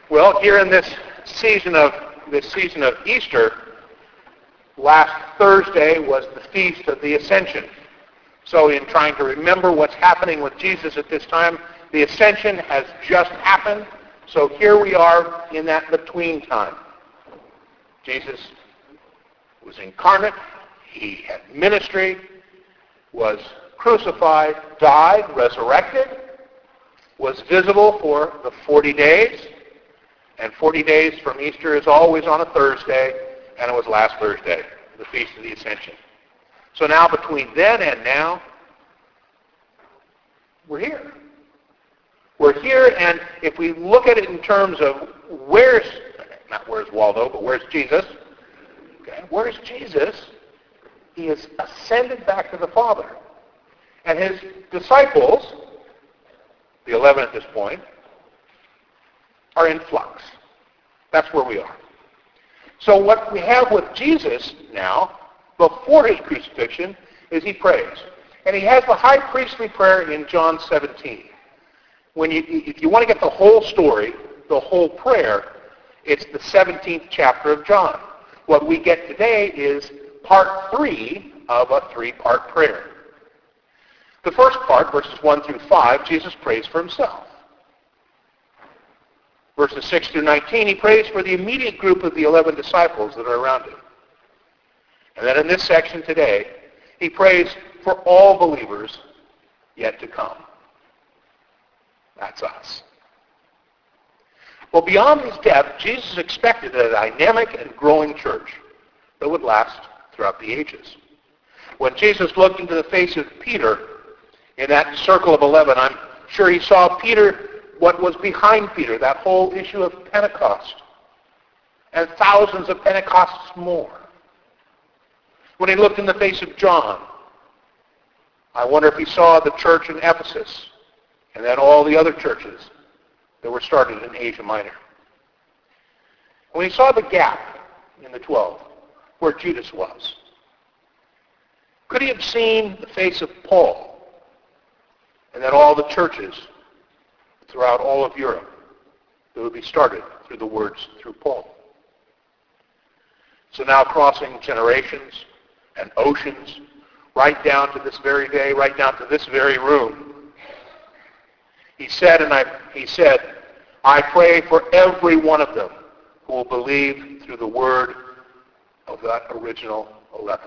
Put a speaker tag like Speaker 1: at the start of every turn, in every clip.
Speaker 1: Well, here in this season of Easter, last Thursday was the Feast of the Ascension. So in trying to remember what's happening with Jesus at this time, the Ascension has just happened. So here we are in that between time. Jesus was incarnate. He had ministry, was crucified, died, resurrected, was visible for the 40 days. And 40 days from Easter is always on a Thursday, and it was last Thursday, the Feast of the Ascension. So now between then and now, we're here. We're here, and if we look at it in terms of not where's Waldo, but where's Jesus? Okay, where's Jesus? He has ascended back to the Father. And his disciples, the 11 at this point, are in flux. That's where we are. So what we have with Jesus now, before his crucifixion, is he prays. And he has the high priestly prayer in John 17. If you want to get the whole story, the whole prayer, it's the 17th chapter of John. What we get today is part 3 of a 3-part prayer. The first part, verses 1 through 5, Jesus prays for himself. Verses 6 through 19, he prays for the immediate group of the 11 disciples that are around him. And then in this section today, he prays for all believers yet to come. That's us. Well, beyond his death, Jesus expected a dynamic and growing church that would last throughout the ages. When Jesus looked into the face of Peter in that circle of 11, I'm sure he saw Peter, what was behind Peter, that whole issue of Pentecost, and thousands of Pentecosts more. When he looked in the face of John, I wonder if he saw the church in Ephesus and then all the other churches that were started in Asia Minor. When he saw the gap in the 12, where Judas was, could he have seen the face of Paul and then all the churches throughout all of Europe that would be started through the words through Paul? So now crossing generations and oceans, right down to this very day, right down to this very room, he said, I pray for every one of them who will believe through the word of that original 11.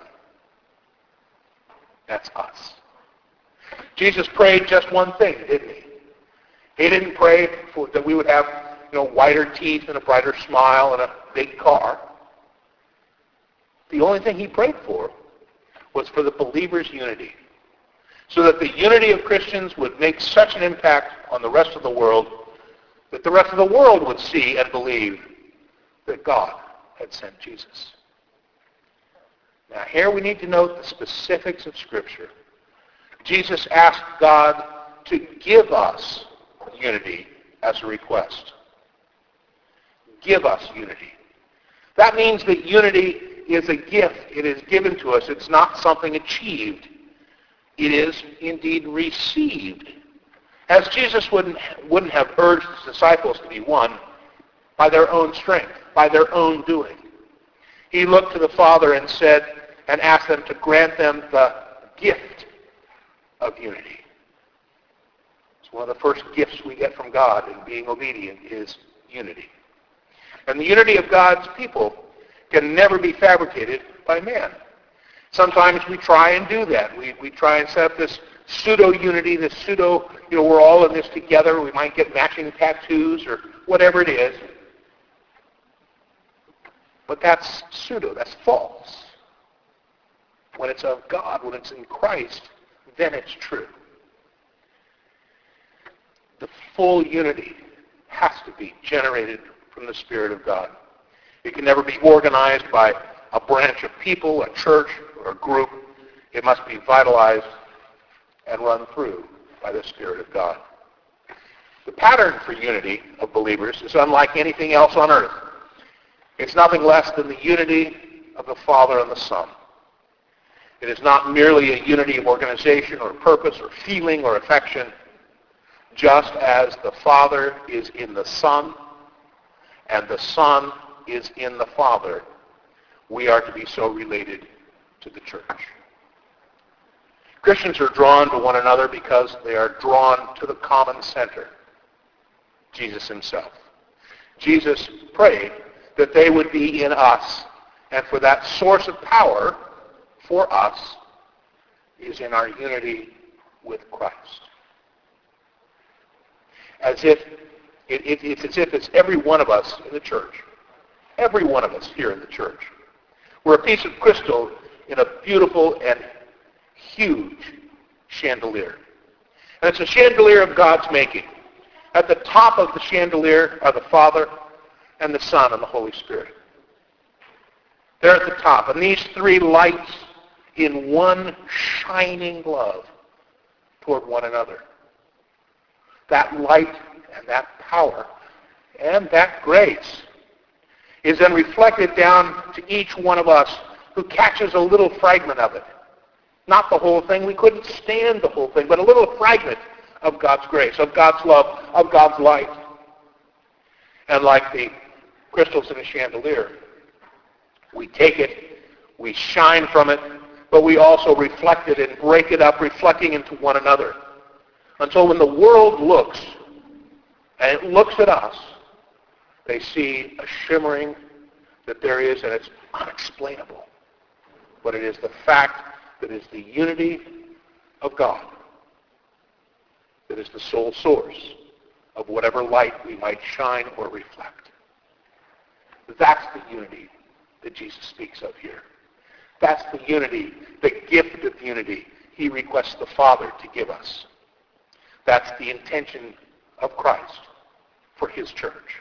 Speaker 1: That's us. Jesus prayed just one thing, didn't he? He didn't pray that we would have, whiter teeth and a brighter smile and a big car. The only thing he prayed for was for the believers' unity, so that the unity of Christians would make such an impact on the rest of the world that the rest of the world would see and believe that God had sent Jesus. Now here we need to note the specifics of Scripture. Jesus asked God to give us unity as a request. Give us unity. That means that unity is a gift. It is given to us. It's not something achieved. It is indeed received. As Jesus wouldn't have urged his disciples to be one by their own strength, by their own doing. He looked to the Father and said, and asked them to grant them the gift of unity. It's one of the first gifts we get from God in being obedient is unity. And the unity of God's people can never be fabricated by man. Sometimes we try and do that. We try and set up this pseudo-unity, this pseudo, we're all in this together. We might get matching tattoos or whatever it is. But that's pseudo. That's false. When it's of God, when it's in Christ, then it's true. The full unity has to be generated from the Spirit of God. It can never be organized by a branch of people, a church, or a group. It must be vitalized and run through by the Spirit of God. The pattern for unity of believers is unlike anything else on earth. It's nothing less than the unity of the Father and the Son. It is not merely a unity of organization or purpose or feeling or affection. Just as the Father is in the Son, and the Son is in the Father, we are to be so related to the church. Christians are drawn to one another because they are drawn to the common center, Jesus himself. Jesus prayed that they would be in us, and for that source of power for us is in our unity with Christ. As if it's every one of us in the church. Every one of us here in the church. We're a piece of crystal in a beautiful and huge chandelier. And it's a chandelier of God's making. At the top of the chandelier are the Father and the Son and the Holy Spirit. They're at the top. And these three lights in one shining love toward one another. That light and that power and that grace is then reflected down to each one of us who catches a little fragment of it. Not the whole thing. We couldn't stand the whole thing, but a little fragment of God's grace, of God's love, of God's light. And like the crystals in a chandelier, we take it, we shine from it, but we also reflect it and break it up, reflecting into one another. Until when the world looks, and it looks at us, they see a shimmering that there is, and it's unexplainable. But it is the fact that it is the unity of God that is the sole source of whatever light we might shine or reflect. That's the unity that Jesus speaks of here. That's the unity, the gift of unity he requests the Father to give us. That's the intention of Christ for his church.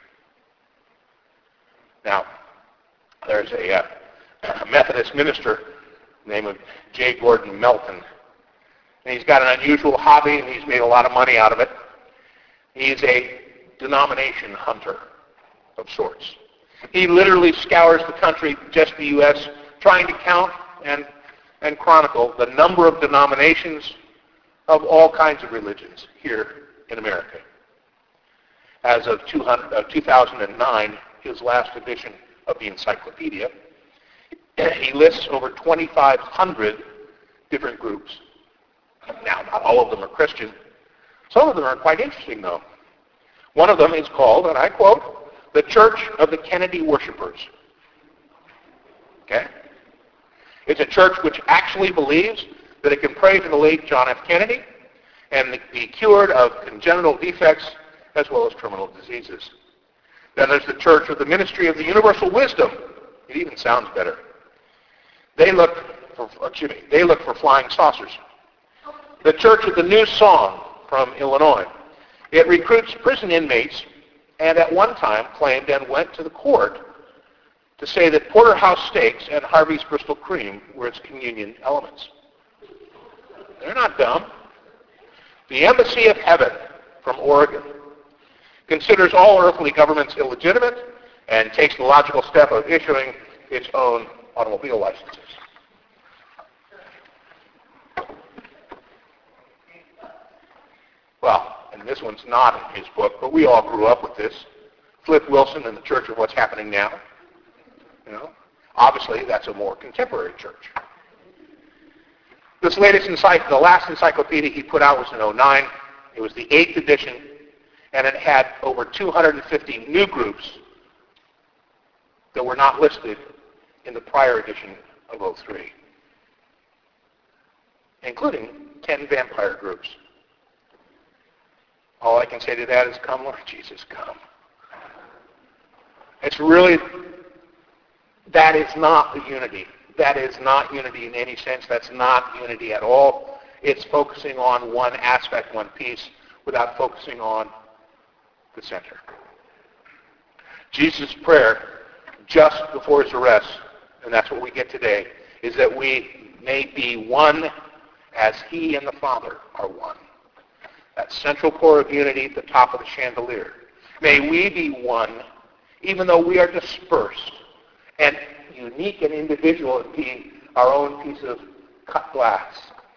Speaker 1: Now, there's a Methodist minister named J. Gordon Melton. And he's got an unusual hobby, and he's made a lot of money out of it. He's a denomination hunter of sorts. He literally scours the country, just the U.S., trying to count and chronicle the number of denominations of all kinds of religions here in America. As of 2009, his last edition of the encyclopedia, he lists over 2,500 different groups. Now, not all of them are Christian. Some of them are quite interesting, though. One of them is called, and I quote, the Church of the Kennedy Worshippers. Okay? It's a church which actually believes that it can pray to the late John F. Kennedy and be cured of congenital defects as well as terminal diseases. Then there's the Church of the Ministry of the Universal Wisdom. It even sounds better. They look for flying saucers. The Church of the New Song from Illinois. It recruits prison inmates and at one time claimed and went to the court to say that porterhouse steaks and Harvey's Bristol cream were its communion elements. They're not dumb. The Embassy of Heaven from Oregon considers all earthly governments illegitimate and takes the logical step of issuing its own automobile licenses. Well, and this one's not in his book, but we all grew up with this. Flip Wilson and the Church of What's Happening Now. You know, obviously that's a more contemporary church. This latest the last encyclopedia he put out was in 2009. It was the 8th edition, and it had over 250 new groups that were not listed in the prior edition of 2003, including 10 vampire groups. All I can say to that is, come, Lord Jesus, come. It's really, that is not the unity. That is not unity in any sense. That's not unity at all. It's focusing on one aspect, one piece, without focusing on the center. Jesus' prayer just before his arrest, and that's what we get today, is that we may be one as he and the Father are one. That central core of unity at the top of the chandelier. May we be one, even though we are dispersed and unique and individual in being our own piece of cut glass.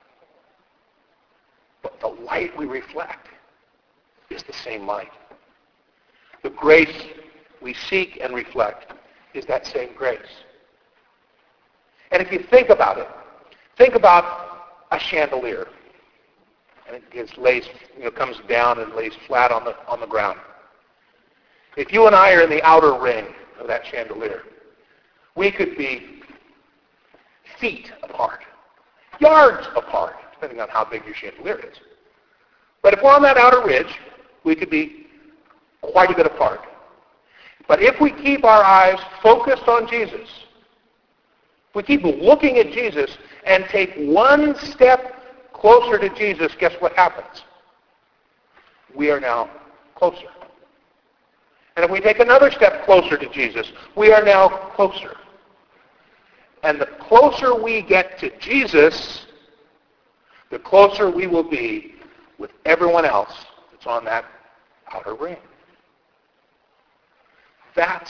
Speaker 1: But the light we reflect is the same light. The grace we seek and reflect is that same grace. And if you think about it, think about a chandelier. And it gets lays, comes down and lays flat on the ground. If you and I are in the outer ring of that chandelier, we could be feet apart, yards apart, depending on how big your chandelier is. But if we're on that outer ridge, we could be quite a bit apart. But if we keep our eyes focused on Jesus, if we keep looking at Jesus and take one step closer to Jesus, guess what happens? We are now closer. And if we take another step closer to Jesus, we are now closer. And the closer we get to Jesus, the closer we will be with everyone else that's on that outer ring. That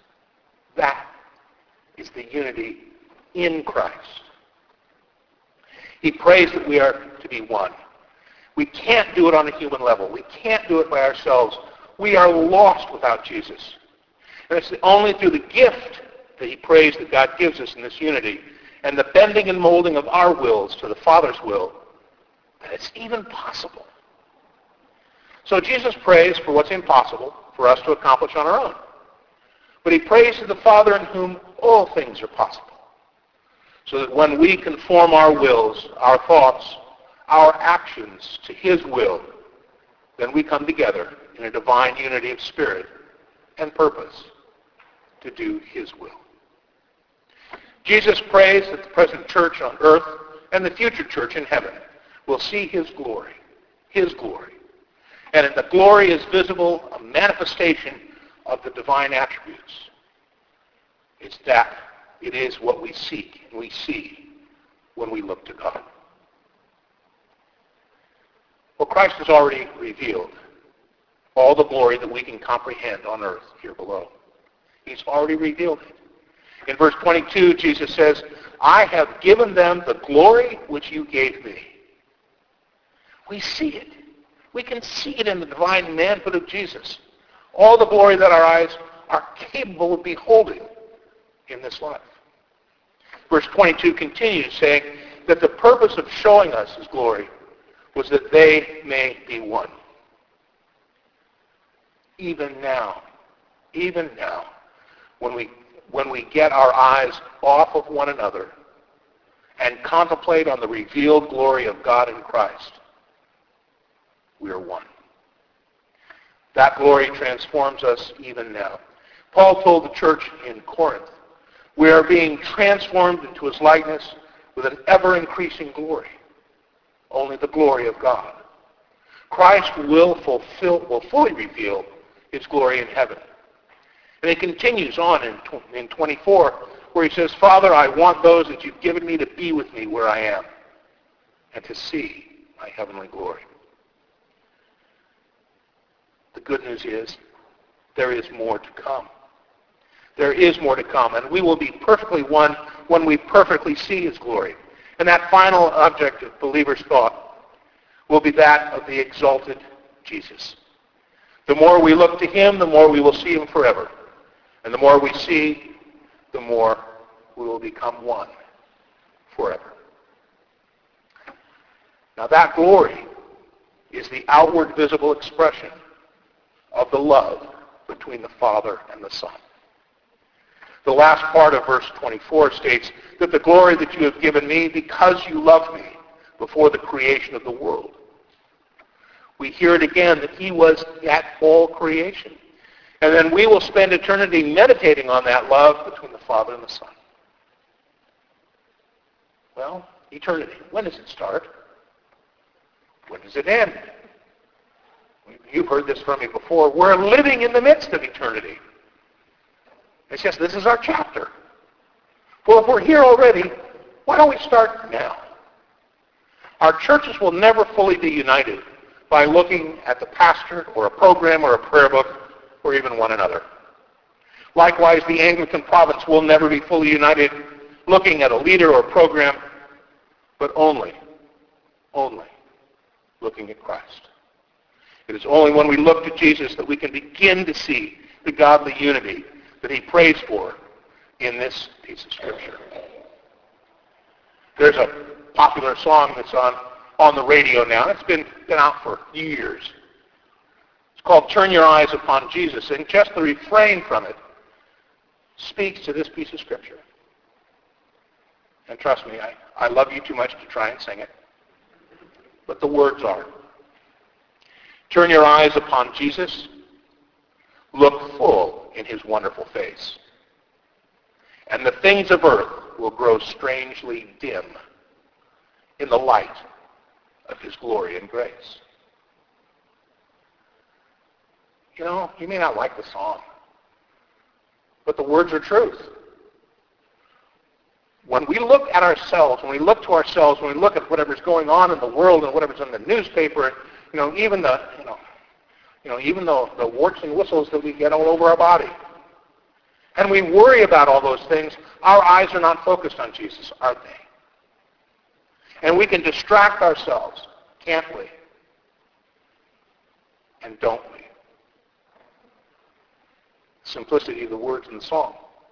Speaker 1: is the unity in Christ. He prays that we are to be one. We can't do it on a human level. We can't do it by ourselves. We are lost without Jesus. And it's only through the gift that he prays that God gives us in this unity and the bending and molding of our wills to the Father's will that it's even possible. So Jesus prays for what's impossible for us to accomplish on our own. But he prays to the Father in whom all things are possible. So that when we conform our wills, our thoughts, our actions to his will, then we come together in a divine unity of spirit and purpose to do his will. Jesus prays that the present church on earth and the future church in heaven will see his glory. His glory. And in the glory is visible a manifestation of the divine attributes. It is what we seek and we see when we look to God. Well, Christ has already revealed all the glory that we can comprehend on earth here below. He's already revealed it. In verse 22, Jesus says, I have given them the glory which you gave me. We see it. We can see it in the divine manhood of Jesus. All the glory that our eyes are capable of beholding in this life. Verse 22 continues saying that the purpose of showing us his glory was that they may be one. Even now, when we get our eyes off of one another and contemplate on the revealed glory of God in Christ, we are one. That glory transforms us even now. Paul told the church in Corinth, we are being transformed into his likeness with an ever-increasing glory. Only the glory of God. Christ will fully reveal his glory in heaven. And it continues on in 24, where he says, Father, I want those that you've given me to be with me where I am and to see my heavenly glory. The good news is there is more to come. There is more to come, and we will be perfectly one when we perfectly see his glory. And that final object of believers' thought will be that of the exalted Jesus. The more we look to him, the more we will see him forever. And the more we see, the more we will become one forever. Now that glory is the outward visible expression of the love between the Father and the Son. The last part of verse 24 states that the glory that you have given me because you loved me before the creation of the world. We hear it again that he was at all creation. And then we will spend eternity meditating on that love between the Father and the Son. Well, eternity. When does it start? When does it end? You've heard this from me before. We're living in the midst of eternity. It's just this is our chapter. Well, if we're here already, why don't we start now? Our churches will never fully be united by looking at the pastor or a program or a prayer book or even one another. Likewise, the Anglican province will never be fully united looking at a leader or a program, but only looking at Christ. It is only when we look to Jesus that we can begin to see the godly unity that he prays for in this piece of Scripture. There's a popular song that's on the radio now. It's been out for years. It's called Turn Your Eyes Upon Jesus, and just the refrain from it speaks to this piece of Scripture. And trust me, I love you too much to try and sing it. But the words are, turn your eyes upon Jesus, look full in his wonderful face, and the things of earth will grow strangely dim in the light of his glory and grace. You know, you may not like the song, but the words are truth. When we look at ourselves, when we look to ourselves, when we look at whatever's going on in the world and whatever's in the newspaper, even the warts and whistles that we get all over our body, and we worry about all those things, our eyes are not focused on Jesus, are they? And we can distract ourselves, can't we? And don't we? Simplicity of the words in the song.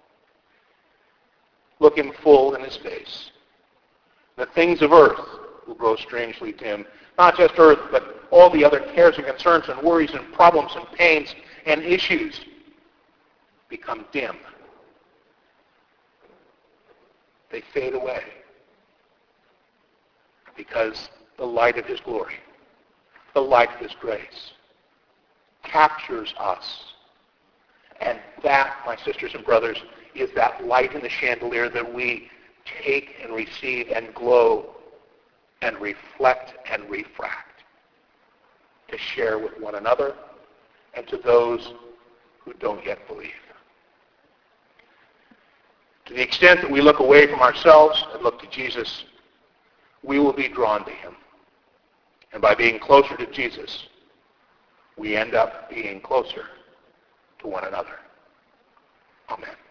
Speaker 1: Look him full in his face. The things of earth will grow strangely dim. Not just earth, but all the other cares and concerns and worries and problems and pains and issues become dim. They fade away because the light of his glory, the light of his grace, captures us. And that, my sisters and brothers, is that light in the chandelier that we take and receive and glow and reflect and refract to share with one another and to those who don't yet believe. To the extent that we look away from ourselves and look to Jesus, we will be drawn to him. And by being closer to Jesus, we end up being closer to one another. Amen.